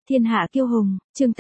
Thiên hạ kiêu hùng, chương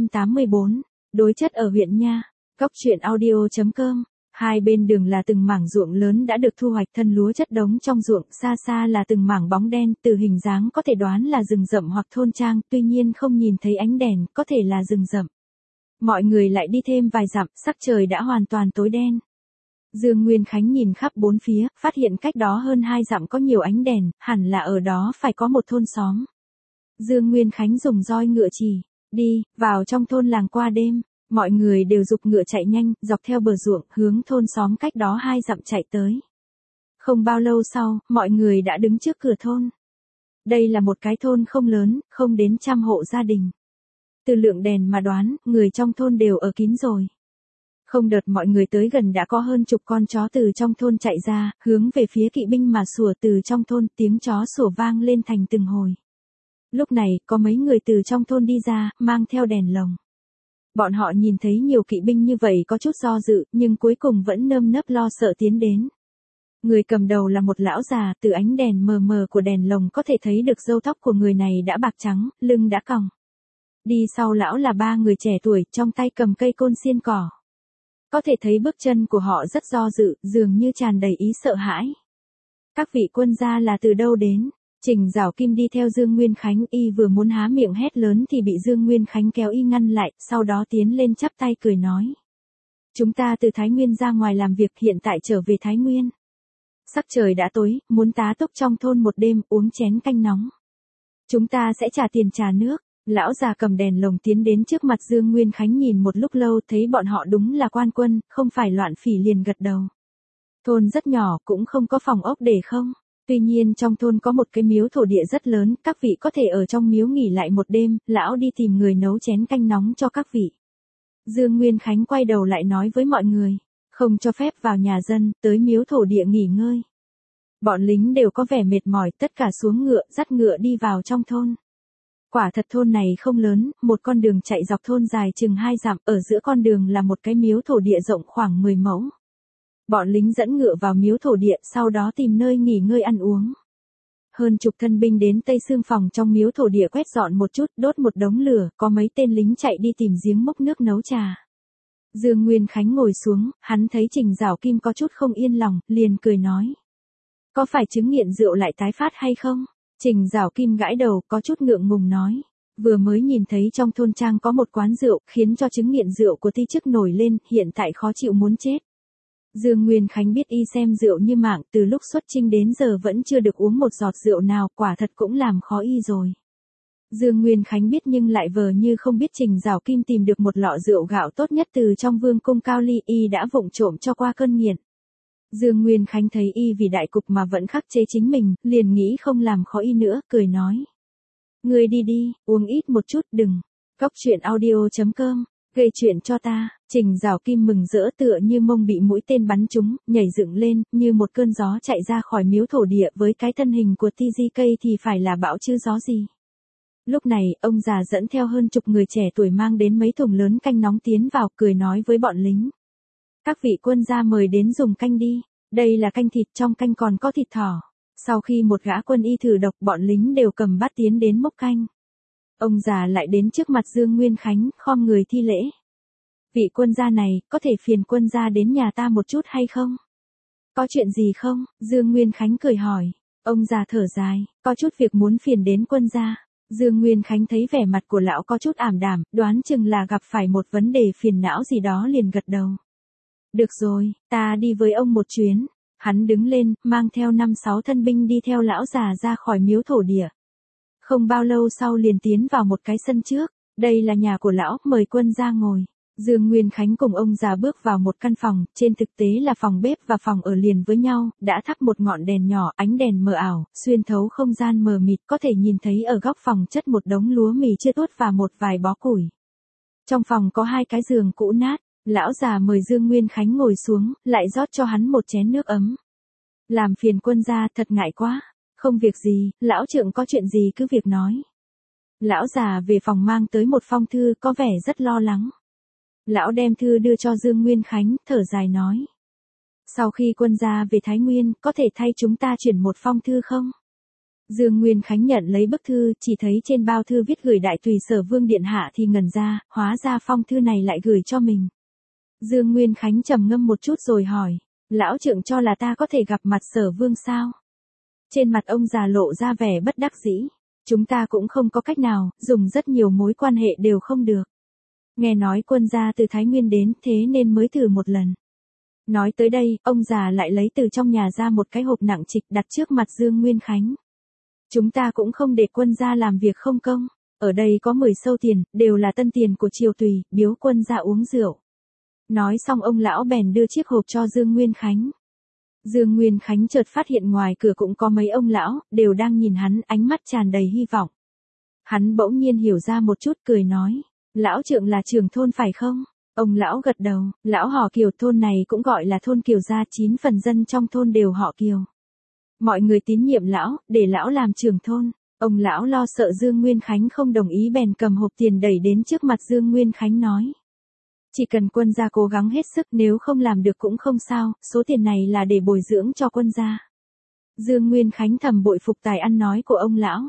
884, đối chất ở huyện Nha. Góc truyện audio.com. Hai bên đường là từng mảng ruộng lớn đã được thu hoạch, thân lúa chất đống trong ruộng, xa xa là từng mảng bóng đen, từ hình dáng có thể đoán là rừng rậm hoặc thôn trang, tuy nhiên không nhìn thấy ánh đèn, có thể là rừng rậm. Mọi người lại đi thêm vài dặm, sắc trời đã hoàn toàn tối đen. Dương Nguyên Khánh nhìn khắp bốn phía, phát hiện cách đó hơn 2 dặm có nhiều ánh đèn, hẳn là ở đó phải có một thôn xóm. Dương Nguyên Khánh dùng roi ngựa chỉ, đi, vào trong thôn làng qua đêm. Mọi người đều giục ngựa chạy nhanh, dọc theo bờ ruộng, hướng thôn xóm cách đó 2 dặm chạy tới. Không bao lâu sau, mọi người đã đứng trước cửa thôn. Đây là một cái thôn không lớn, không đến 100 hộ gia đình. Từ lượng đèn mà đoán, người trong thôn đều ở kín rồi. Không đợt mọi người tới gần đã có hơn chục con chó từ trong thôn chạy ra, hướng về phía kỵ binh mà sủa từ trong thôn, tiếng chó sủa vang lên thành từng hồi. Lúc này, có mấy người từ trong thôn đi ra, mang theo đèn lồng. Bọn họ nhìn thấy nhiều kỵ binh như vậy có chút do dự, nhưng cuối cùng vẫn nơm nớp lo sợ tiến đến. Người cầm đầu là một lão già, từ ánh đèn mờ mờ của đèn lồng có thể thấy được râu tóc của người này đã bạc trắng, lưng đã còng. Đi sau lão là 3 người trẻ tuổi, trong tay cầm cây côn xiên cỏ. Có thể thấy bước chân của họ rất do dự, dường như tràn đầy ý sợ hãi. Các vị quân gia là từ đâu đến? Trình Giảo Kim đi theo Dương Nguyên Khánh, y vừa muốn há miệng hét lớn thì bị Dương Nguyên Khánh kéo y ngăn lại, sau đó tiến lên chắp tay cười nói. Chúng ta từ Thái Nguyên ra ngoài làm việc, hiện tại trở về Thái Nguyên. Sắc trời đã tối, muốn tá túc trong thôn một đêm, uống chén canh nóng. Chúng ta sẽ trả tiền trà nước. Lão già cầm đèn lồng tiến đến trước mặt Dương Nguyên Khánh nhìn một lúc lâu, thấy bọn họ đúng là quan quân, không phải loạn phỉ liền gật đầu. Thôn rất nhỏ, cũng không có phòng ốc để không. Tuy nhiên trong thôn có một cái miếu thổ địa rất lớn, các vị có thể ở trong miếu nghỉ lại một đêm, lão đi tìm người nấu chén canh nóng cho các vị. Dương Nguyên Khánh quay đầu lại nói với mọi người, không cho phép vào nhà dân, tới miếu thổ địa nghỉ ngơi. Bọn lính đều có vẻ mệt mỏi, tất cả xuống ngựa, dắt ngựa đi vào trong thôn. Quả thật thôn này không lớn, một con đường chạy dọc thôn dài chừng 2 dặm, ở giữa con đường là một cái miếu thổ địa rộng khoảng 10 mẫu. Bọn lính dẫn ngựa vào miếu thổ địa, sau đó tìm nơi nghỉ ngơi ăn uống. Hơn chục thân binh đến Tây Xương phòng trong miếu thổ địa quét dọn một chút, đốt một đống lửa, có mấy tên lính chạy đi tìm giếng múc nước nấu trà. Dương Nguyên Khánh ngồi xuống, hắn thấy Trình Giảo Kim có chút không yên lòng, liền cười nói. Có phải chứng nghiện rượu lại tái phát hay không? Trình Giảo Kim gãi đầu, có chút ngượng ngùng nói. Vừa mới nhìn thấy trong thôn trang có một quán rượu, khiến cho chứng nghiện rượu của ti chức nổi lên, hiện tại khó chịu muốn chết. Dương Nguyên Khánh biết y xem rượu như mạng, từ lúc xuất chinh đến giờ vẫn chưa được uống một giọt rượu nào, quả thật cũng làm khó y rồi. Dương Nguyên Khánh biết nhưng lại vờ như không biết Trình Giảo Kim tìm được một lọ rượu gạo tốt nhất từ trong vương cung Cao Ly, y đã vụng trộm cho qua cơn nghiện. Dương Nguyên Khánh thấy y vì đại cục mà vẫn khắc chế chính mình, liền nghĩ không làm khó y nữa, cười nói. Ngươi đi đi, uống ít một chút, đừng. Góc truyện audio.com, gây chuyện cho ta. Trình Giảo Kim mừng rỡ tựa như mông bị mũi tên bắn trúng, nhảy dựng lên, như một cơn gió chạy ra khỏi miếu thổ địa, với cái thân hình của TGK thì phải là bão chứ gió gì. Lúc này, ông già dẫn theo hơn chục người trẻ tuổi mang đến mấy thùng lớn canh nóng tiến vào, cười nói với bọn lính. Các vị quân gia mời đến dùng canh đi, đây là canh thịt, trong canh còn có thịt thỏ. Sau khi một gã quân y thử độc, bọn lính đều cầm bát tiến đến múc canh. Ông già lại đến trước mặt Dương Nguyên Khánh, khom người thi lễ. Vị quân gia này, có thể phiền quân gia đến nhà ta một chút hay không? Có chuyện gì không? Dương Nguyên Khánh cười hỏi. Ông già thở dài, có chút việc muốn phiền đến quân gia. Dương Nguyên Khánh thấy vẻ mặt của lão có chút ảm đạm, đoán chừng là gặp phải một vấn đề phiền não gì đó liền gật đầu. Được rồi, ta đi với ông một chuyến. Hắn đứng lên, mang theo 5-6 thân binh đi theo lão già ra khỏi miếu thổ địa. Không bao lâu sau liền tiến vào một cái sân trước. Đây là nhà của lão, mời quân ra ngồi. Dương Nguyên Khánh cùng ông già bước vào một căn phòng, trên thực tế là phòng bếp và phòng ở liền với nhau, đã thắp một ngọn đèn nhỏ, ánh đèn mờ ảo, xuyên thấu không gian mờ mịt, có thể nhìn thấy ở góc phòng chất một đống lúa mì chưa tuốt và một vài bó củi. Trong phòng có 2 cái giường cũ nát, lão già mời Dương Nguyên Khánh ngồi xuống, lại rót cho hắn một chén nước ấm. Làm phiền quân gia, thật ngại quá. Không việc gì, lão trượng có chuyện gì cứ việc nói. Lão già về phòng mang tới một phong thư, có vẻ rất lo lắng. Lão đem thư đưa cho Dương Nguyên Khánh, thở dài nói. Sau khi quân gia về Thái Nguyên, có thể thay chúng ta chuyển một phong thư không? Dương Nguyên Khánh nhận lấy bức thư, chỉ thấy trên bao thư viết gửi đại tùy Sở Vương điện hạ thì ngẩn ra, hóa ra phong thư này lại gửi cho mình. Dương Nguyên Khánh trầm ngâm một chút rồi hỏi, lão trượng cho là ta có thể gặp mặt Sở Vương sao? Trên mặt ông già lộ ra vẻ bất đắc dĩ. Chúng ta cũng không có cách nào, dùng rất nhiều mối quan hệ đều không được. Nghe nói quân gia từ Thái Nguyên đến, thế nên mới thử một lần. Nói tới đây, ông già lại lấy từ trong nhà ra một cái hộp nặng trịch đặt trước mặt Dương Nguyên Khánh. Chúng ta cũng không để quân gia làm việc không công. Ở đây có 10 sâu tiền, đều là tân tiền của triều tùy, biếu quân gia uống rượu. Nói xong ông lão bèn đưa chiếc hộp cho Dương Nguyên Khánh. Dương Nguyên Khánh chợt phát hiện ngoài cửa cũng có mấy ông lão, đều đang nhìn hắn, ánh mắt tràn đầy hy vọng. Hắn bỗng nhiên hiểu ra một chút, cười nói, lão trượng là trưởng thôn phải không? Ông lão gật đầu, lão họ Kiều, thôn này cũng gọi là thôn Kiều gia, 9 phần dân trong thôn đều họ Kiều. Mọi người tín nhiệm lão, để lão làm trưởng thôn. Ông lão lo sợ Dương Nguyên Khánh không đồng ý bèn cầm hộp tiền đẩy đến trước mặt Dương Nguyên Khánh nói. Chỉ cần quân gia cố gắng hết sức, nếu không làm được cũng không sao, số tiền này là để bồi dưỡng cho quân gia. Dương Nguyên Khánh thầm bội phục tài ăn nói của ông lão.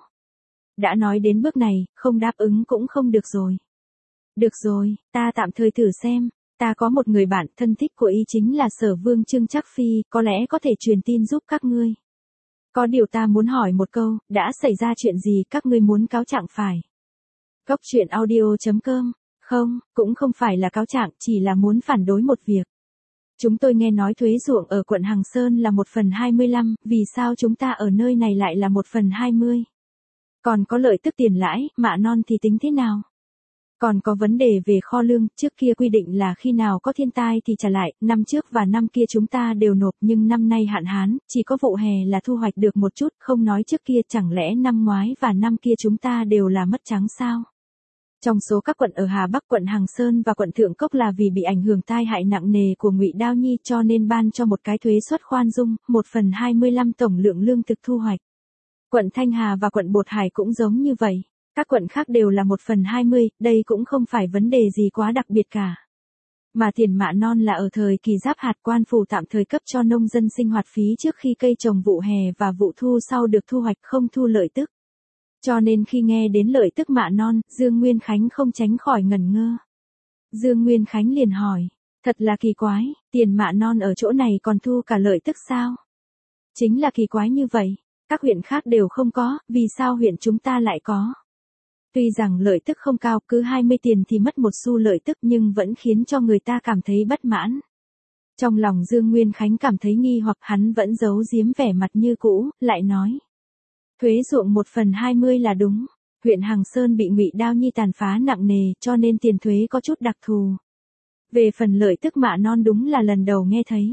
Đã nói đến bước này, không đáp ứng cũng không được rồi. Được rồi, ta tạm thời thử xem, ta có một người bạn thân thích của y chính là Sở Vương Trương Trác Phi, có lẽ có thể truyền tin giúp các ngươi. Có điều ta muốn hỏi một câu, đã xảy ra chuyện gì các ngươi muốn cáo trạng phải? Góc truyện audio.com. Không, cũng không phải là cáo trạng, chỉ là muốn phản đối một việc. Chúng tôi nghe nói thuế ruộng ở quận Hằng Sơn là 1/25, vì sao chúng ta ở nơi này lại là 1/20? Còn có lợi tức tiền lãi, mạ non thì tính thế nào? Còn có vấn đề về kho lương, trước kia quy định là khi nào có thiên tai thì trả lại, năm trước và năm kia chúng ta đều nộp nhưng năm nay hạn hán, chỉ có vụ hè là thu hoạch được một chút, không nói trước kia chẳng lẽ năm ngoái và năm kia chúng ta đều là mất trắng sao? Trong số các quận ở Hà Bắc, quận Hằng Sơn và quận Thượng Cốc là vì bị ảnh hưởng tai hại nặng nề của Ngụy Đao Nhi cho nên ban cho một cái thuế suất khoan dung, 1/25 tổng lượng lương thực thu hoạch. Quận Thanh Hà và quận Bột Hải cũng giống như vậy. Các quận khác đều là 1/20, đây cũng không phải vấn đề gì quá đặc biệt cả. Mà tiền mạ non là ở thời kỳ giáp hạt, quan phủ tạm thời cấp cho nông dân sinh hoạt phí trước khi cây trồng vụ hè và vụ thu sau được thu hoạch, không thu lợi tức. Cho nên khi nghe đến lợi tức mạ non, Dương Nguyên Khánh không tránh khỏi ngẩn ngơ. Dương Nguyên Khánh liền hỏi, thật là kỳ quái, tiền mạ non ở chỗ này còn thu cả lợi tức sao? Chính là kỳ quái như vậy, các huyện khác đều không có, vì sao huyện chúng ta lại có? Tuy rằng lợi tức không cao, cứ 20 tiền thì mất một xu lợi tức nhưng vẫn khiến cho người ta cảm thấy bất mãn. Trong lòng Dương Nguyên Khánh cảm thấy nghi hoặc, hắn vẫn giấu giếm vẻ mặt như cũ, lại nói. Thuế ruộng 1/20 là đúng. Huyện Hằng Sơn bị Ngụy Đao Nhi tàn phá nặng nề cho nên tiền thuế có chút đặc thù. Về phần lợi tức mạ non đúng là lần đầu nghe thấy.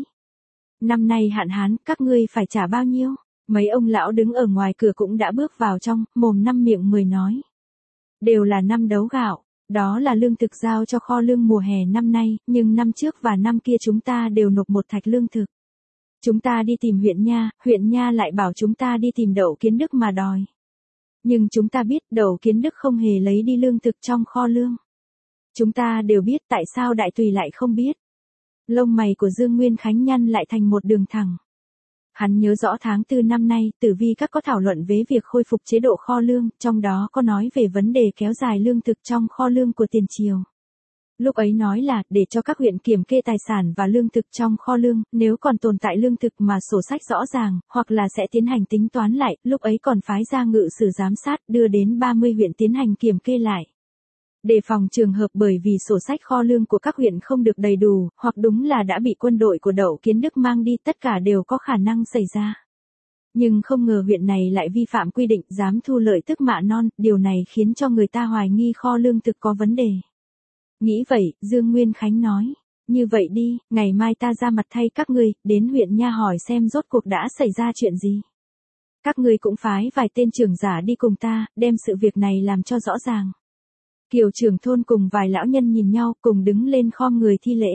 Năm nay hạn hán, các ngươi phải trả bao nhiêu? Mấy ông lão đứng ở ngoài cửa cũng đã bước vào trong, mồm năm miệng mười nói. Đều là 5 đấu gạo, đó là lương thực giao cho kho lương mùa hè năm nay, nhưng năm trước và năm kia chúng ta đều nộp 1 thạch lương thực. Chúng ta đi tìm huyện nha lại bảo chúng ta đi tìm Đậu Kiến Đức mà đòi. Nhưng chúng ta biết Đậu Kiến Đức không hề lấy đi lương thực trong kho lương. Chúng ta đều biết, tại sao đại tùy lại không biết. Lông mày của Dương Nguyên Khánh nhăn lại thành một đường thẳng. Hắn nhớ rõ tháng 4 năm nay, Tử Vi các có thảo luận về việc khôi phục chế độ kho lương, trong đó có nói về vấn đề kéo dài lương thực trong kho lương của tiền triều. Lúc ấy nói là, để cho các huyện kiểm kê tài sản và lương thực trong kho lương, nếu còn tồn tại lương thực mà sổ sách rõ ràng, hoặc là sẽ tiến hành tính toán lại, lúc ấy còn phái ra ngự sử giám sát, đưa đến 30 huyện tiến hành kiểm kê lại. Đề phòng trường hợp bởi vì sổ sách kho lương của các huyện không được đầy đủ, hoặc đúng là đã bị quân đội của Đậu Kiến Đức mang đi, tất cả đều có khả năng xảy ra. Nhưng không ngờ huyện này lại vi phạm quy định, dám thu lợi tức mạ non, điều này khiến cho người ta hoài nghi kho lương thực có vấn đề. Nghĩ vậy, Dương Nguyên Khánh nói, như vậy đi, ngày mai ta ra mặt thay các ngươi, đến huyện nha hỏi xem rốt cuộc đã xảy ra chuyện gì. Các ngươi cũng phái vài tên trưởng giả đi cùng ta, đem sự việc này làm cho rõ ràng. Kiều trưởng thôn cùng vài lão nhân nhìn nhau, cùng đứng lên khom người thi lễ.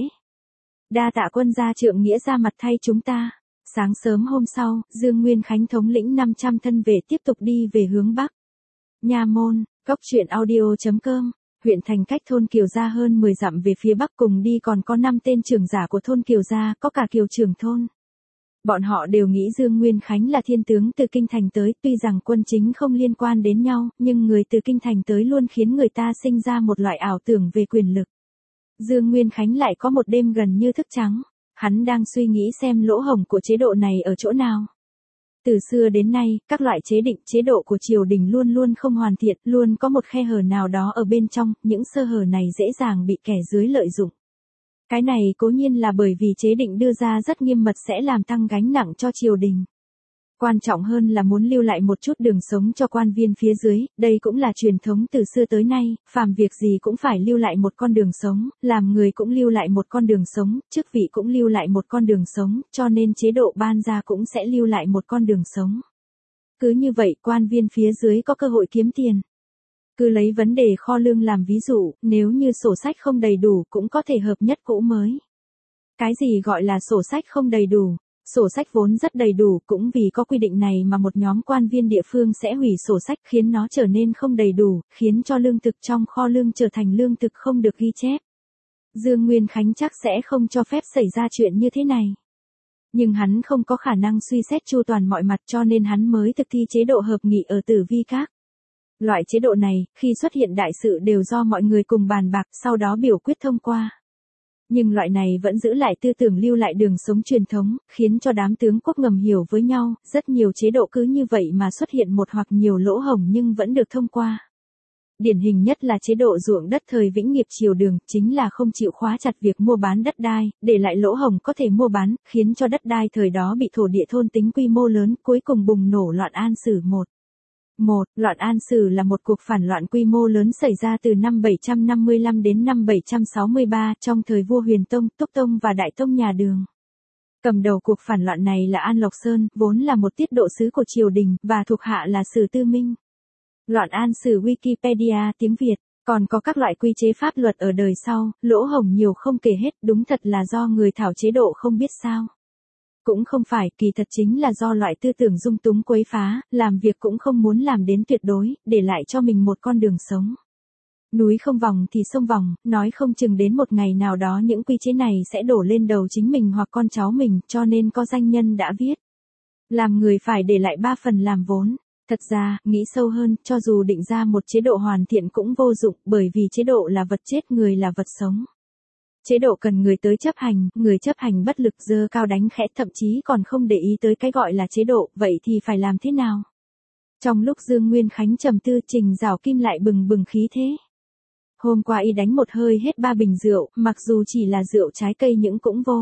Đa tạ quân gia trượng nghĩa ra mặt thay chúng ta. Sáng sớm hôm sau, Dương Nguyên Khánh thống lĩnh 500 thân vệ tiếp tục đi về hướng Bắc. Nha Môn, Góc truyện audio.com. Huyện thành cách thôn Kiều Gia hơn 10 dặm về phía Bắc, cùng đi còn có 5 tên trưởng giả của thôn Kiều Gia, có cả Kiều trưởng thôn. Bọn họ đều nghĩ Dương Nguyên Khánh là thiên tướng từ kinh thành tới, tuy rằng quân chính không liên quan đến nhau, nhưng người từ kinh thành tới luôn khiến người ta sinh ra một loại ảo tưởng về quyền lực. Dương Nguyên Khánh lại có một đêm gần như thức trắng, hắn đang suy nghĩ xem lỗ hổng của chế độ này ở chỗ nào. Từ xưa đến nay, các loại chế định chế độ của triều đình luôn luôn không hoàn thiện, luôn có một khe hở nào đó ở bên trong, những sơ hở này dễ dàng bị kẻ dưới lợi dụng. Cái này cố nhiên là bởi vì chế định đưa ra rất nghiêm mật sẽ làm tăng gánh nặng cho triều đình. Quan trọng hơn là muốn lưu lại một chút đường sống cho quan viên phía dưới, đây cũng là truyền thống từ xưa tới nay, phàm việc gì cũng phải lưu lại một con đường sống, làm người cũng lưu lại một con đường sống, chức vị cũng lưu lại một con đường sống, cho nên chế độ ban ra cũng sẽ lưu lại một con đường sống. Cứ như vậy quan viên phía dưới có cơ hội kiếm tiền. Cứ lấy vấn đề kho lương làm ví dụ, nếu như sổ sách không đầy đủ cũng có thể hợp nhất cũ mới. Cái gì gọi là sổ sách không đầy đủ? Sổ sách vốn rất đầy đủ, cũng vì có quy định này mà một nhóm quan viên địa phương sẽ hủy sổ sách khiến nó trở nên không đầy đủ, khiến cho lương thực trong kho lương trở thành lương thực không được ghi chép. Dương Nguyên Khánh chắc sẽ không cho phép xảy ra chuyện như thế này. Nhưng hắn không có khả năng suy xét chu toàn mọi mặt cho nên hắn mới thực thi chế độ hợp nghị ở Tử Vi Các. Loại chế độ này, khi xuất hiện đại sự đều do mọi người cùng bàn bạc sau đó biểu quyết thông qua. Nhưng loại này vẫn giữ lại tư tưởng lưu lại đường sống truyền thống, khiến cho đám tướng quốc ngầm hiểu với nhau, rất nhiều chế độ cứ như vậy mà xuất hiện một hoặc nhiều lỗ hổng nhưng vẫn được thông qua. Điển hình nhất là chế độ ruộng đất thời Vĩnh Nghiệp Triều Đường, chính là không chịu khóa chặt việc mua bán đất đai, để lại lỗ hổng có thể mua bán, khiến cho đất đai thời đó bị thổ địa thôn tính quy mô lớn, cuối cùng bùng nổ loạn An Sử 1. Loạn An Sử là một cuộc phản loạn quy mô lớn xảy ra từ năm 755 đến năm 763 trong thời vua Huyền Tông, Túc Tông và Đại Tông nhà Đường. Cầm đầu cuộc phản loạn này là An Lộc Sơn, vốn là một tiết độ sứ của triều đình, và thuộc hạ là Sử Tư Minh. Loạn An Sử Wikipedia tiếng Việt, còn có các loại quy chế pháp luật ở đời sau, lỗ hổng nhiều không kể hết, đúng thật là do người thảo chế độ không biết sao. Cũng không phải, kỳ thật chính là do loại tư tưởng dung túng quấy phá, làm việc cũng không muốn làm đến tuyệt đối, để lại cho mình một con đường sống. Núi không vòng thì sông vòng, nói không chừng đến một ngày nào đó những quy chế này sẽ đổ lên đầu chính mình hoặc con cháu mình, cho nên có danh nhân đã viết. Làm người phải để lại 3 phần làm vốn. Thật ra, nghĩ sâu hơn, cho dù định ra một chế độ hoàn thiện cũng vô dụng, bởi vì chế độ là vật chết, người là vật sống. Chế độ cần người tới chấp hành, người chấp hành bất lực giơ cao đánh khẽ thậm chí còn không để ý tới cái gọi là chế độ, vậy thì phải làm thế nào? Trong lúc Dương Nguyên Khánh trầm tư, Trình Giảo Kim lại bừng bừng khí thế. Hôm qua y đánh một hơi hết 3 bình rượu, mặc dù chỉ là rượu trái cây nhưng cũng vô.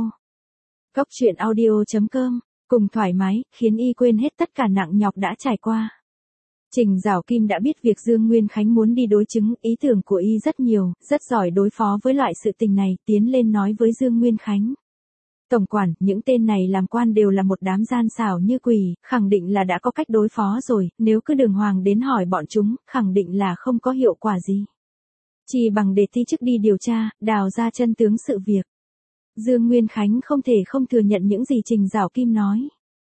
Góc truyện audio.com, cùng thoải mái, khiến y quên hết tất cả nặng nhọc đã trải qua. Trình Giảo Kim đã biết việc Dương Nguyên Khánh muốn đi đối chứng, ý tưởng của y rất nhiều, rất giỏi đối phó với loại sự tình này, tiến lên nói với Dương Nguyên Khánh. Tổng quản, những tên này làm quan đều là một đám gian xảo như quỷ, khẳng định là đã có cách đối phó rồi, nếu cứ đường hoàng đến hỏi bọn chúng, khẳng định là không có hiệu quả gì. Chỉ bằng để ti chức đi điều tra, đào ra chân tướng sự việc. Dương Nguyên Khánh không thể không thừa nhận những gì Trình Giảo Kim nói.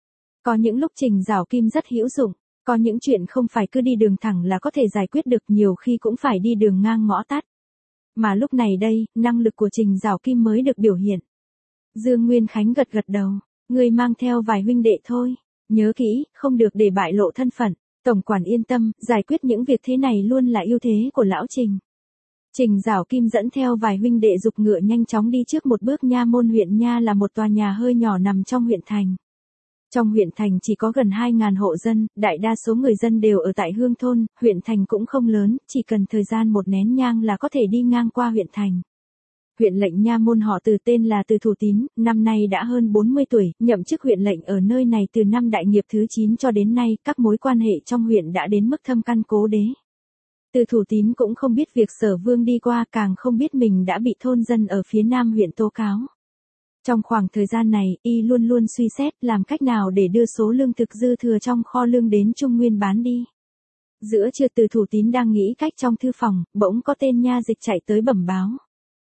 Có những lúc Trình Giảo Kim rất hữu dụng. Có những chuyện không phải cứ đi đường thẳng là có thể giải quyết được, nhiều khi cũng phải đi đường ngang ngõ tắt. Mà lúc này đây, năng lực của Trình Giảo Kim mới được biểu hiện. Dương Nguyên Khánh gật gật đầu, người mang theo vài huynh đệ thôi, nhớ kỹ, không được để bại lộ thân phận. Tổng quản yên tâm, giải quyết những việc thế này luôn là ưu thế của lão Trình. Trình Giảo Kim dẫn theo vài huynh đệ giục ngựa nhanh chóng đi trước một bước. Nha Môn huyện Nha là một tòa nhà hơi nhỏ nằm trong huyện thành. Trong huyện thành chỉ có gần 2.000 hộ dân, đại đa số người dân đều ở tại Hương Thôn, huyện thành cũng không lớn, chỉ cần thời gian một nén nhang là có thể đi ngang qua huyện thành. Huyện lệnh Nha Môn họ Từ tên là Từ Thủ Tín, năm nay đã hơn 40 tuổi, nhậm chức huyện lệnh ở nơi này từ năm Đại Nghiệp thứ 9 cho đến nay, các mối quan hệ trong huyện đã đến mức thâm căn cố đế. Từ Thủ Tín cũng không biết việc Sở Vương đi qua, càng không biết mình đã bị thôn dân ở phía nam huyện tố cáo. Trong khoảng thời gian này, y luôn luôn suy xét làm cách nào để đưa số lương thực dư thừa trong kho lương đến Trung Nguyên bán đi. Giữa trưa Từ Thủ Tín đang nghĩ cách trong thư phòng, bỗng có tên nha dịch chạy tới bẩm báo.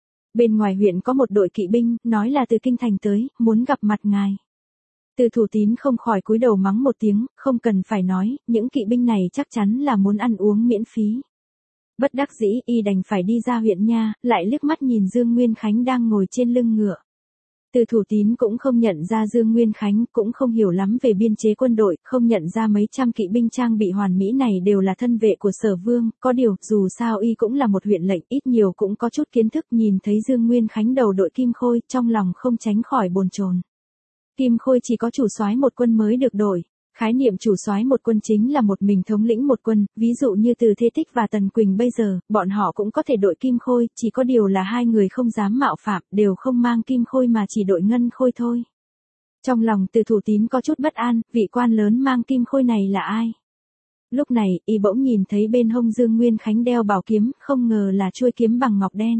Bên ngoài huyện có một đội kỵ binh, nói là từ kinh thành tới, muốn gặp mặt ngài. Từ Thủ Tín không khỏi cúi đầu mắng một tiếng, không cần phải nói, những kỵ binh này chắc chắn là muốn ăn uống miễn phí. Bất đắc dĩ, y đành phải đi ra huyện nha, lại liếc mắt nhìn Dương Nguyên Khánh đang ngồi trên lưng ngựa. Từ Thủ Tín cũng không nhận ra Dương Nguyên Khánh, cũng không hiểu lắm về biên chế quân đội, không nhận ra mấy trăm kỵ binh trang bị hoàn mỹ này đều là thân vệ của Sở Vương, có điều, dù sao y cũng là một huyện lệnh, ít nhiều cũng có chút kiến thức, nhìn thấy Dương Nguyên Khánh đầu đội kim khôi, trong lòng không tránh khỏi bồn chồn. Kim khôi chỉ có chủ soái một quân mới được đổi. Khái niệm chủ soái một quân chính là một mình thống lĩnh một quân, ví dụ như Từ Thế Tích và Tần Quỳnh bây giờ, bọn họ cũng có thể đội kim khôi, chỉ có điều là hai người không dám mạo phạm, đều không mang kim khôi mà chỉ đội ngân khôi thôi. Trong lòng Từ Thủ Tín có chút bất an, vị quan lớn mang kim khôi này là ai? Lúc này, y bỗng nhìn thấy bên hông Dương Nguyên Khánh đeo bảo kiếm, không ngờ là chuôi kiếm bằng ngọc đen.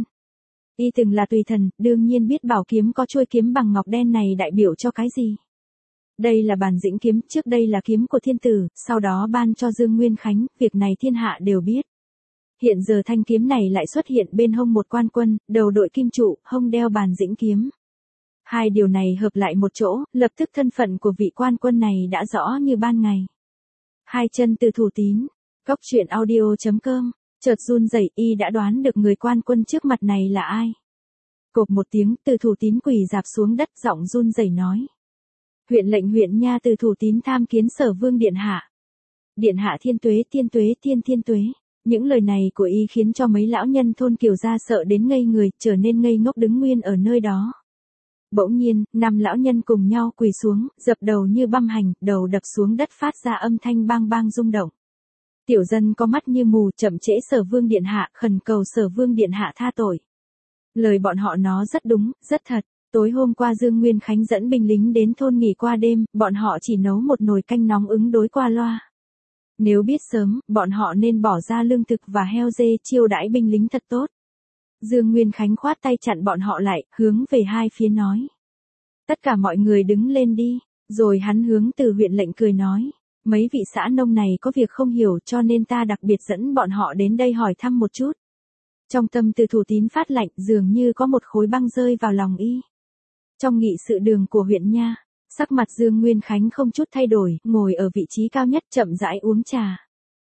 Y từng là tùy thần, đương nhiên biết bảo kiếm có chuôi kiếm bằng ngọc đen này đại biểu cho cái gì. Đây là bản dĩnh kiếm, trước đây là kiếm của thiên tử, sau đó ban cho Dương Nguyên Khánh, việc này thiên hạ đều biết. Hiện giờ thanh kiếm này lại xuất hiện bên hông một quan quân, đầu đội kim trụ, hông đeo bàn dĩnh kiếm. Hai điều này hợp lại một chỗ, lập tức thân phận của vị quan quân này đã rõ như ban ngày. Hai chân Từ Thủ Tín, góc truyện audio.com, chợt run rẩy, y đã đoán được người quan quân trước mặt này là ai. Cộp một tiếng, Từ Thủ Tín quỳ rạp xuống đất, giọng run rẩy nói. Huyện lệnh huyện nha Từ Thủ Tín tham kiến Sở Vương điện hạ. Điện hạ thiên tuế thiên tuế. Những lời này của y khiến cho mấy lão nhân thôn Kiều gia sợ đến ngây người, trở nên ngây ngốc đứng nguyên ở nơi đó. Bỗng nhiên, 5 lão nhân cùng nhau quỳ xuống, dập đầu như băm hành, đầu đập xuống đất phát ra âm thanh bang bang rung động. Tiểu dân có mắt như mù, chậm trễ Sở Vương điện hạ, khẩn cầu Sở Vương điện hạ tha tội. Lời bọn họ nói rất đúng, rất thật. Tối hôm qua Dương Nguyên Khánh dẫn binh lính đến thôn nghỉ qua đêm, bọn họ chỉ nấu một nồi canh nóng ứng đối qua loa. Nếu biết sớm, bọn họ nên bỏ ra lương thực và heo dê chiêu đãi binh lính thật tốt. Dương Nguyên Khánh khoát tay chặn bọn họ lại, hướng về hai phía nói. Tất cả mọi người đứng lên đi, rồi hắn hướng Từ huyện lệnh cười nói. Mấy vị xã nông này có việc không hiểu cho nên ta đặc biệt dẫn bọn họ đến đây hỏi thăm một chút. Trong tâm Từ Thủ Tín phát lạnh, dường như có một khối băng rơi vào lòng y. Trong nghị sự đường của huyện nha, sắc mặt Dương Nguyên Khánh không chút thay đổi, ngồi ở vị trí cao nhất chậm rãi uống trà.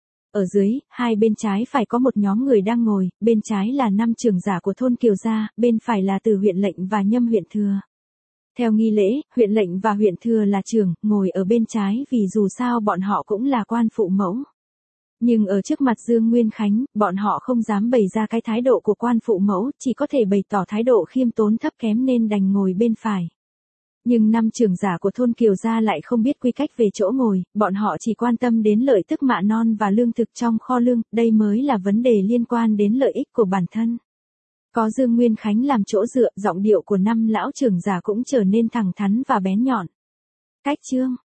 Ở dưới, hai bên trái phải có một nhóm người đang ngồi, bên trái là 5 trưởng giả của thôn Kiều gia, bên phải là Từ huyện lệnh và Nhâm huyện thừa. Theo nghi lễ, huyện lệnh và huyện thừa là trưởng, ngồi ở bên trái vì dù sao bọn họ cũng là quan phụ mẫu. Nhưng ở trước mặt Dương Nguyên Khánh, bọn họ không dám bày ra cái thái độ của quan phụ mẫu, chỉ có thể bày tỏ thái độ khiêm tốn thấp kém nên đành ngồi bên phải. Nhưng 5 trưởng giả của thôn Kiều gia lại không biết quy cách về chỗ ngồi, bọn họ chỉ quan tâm đến lợi tức mạ non và lương thực trong kho lương, đây mới là vấn đề liên quan đến lợi ích của bản thân. Có Dương Nguyên Khánh làm chỗ dựa, giọng điệu của 5 lão trưởng giả cũng trở nên thẳng thắn và bén nhọn. Cách chương